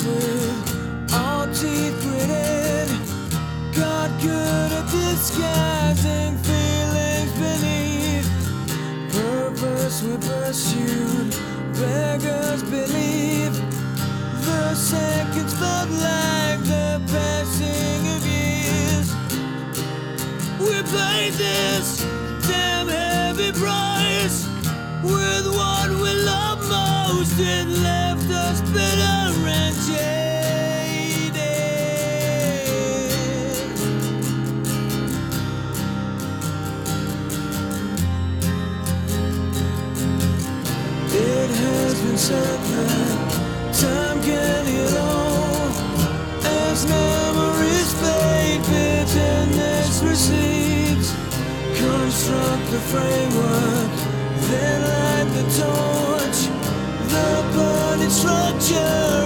with all teeth gritted, got good at disguising feelings beneath. Purpose we pursued, beggars believe. The seconds felt like the passing of years. We paid this damn heavy price with what we love most. It left us bitter and jaded. It has been said that time can heal all, as memories fade, bitterness recedes. Construct the framework, then light the torch. The burning structure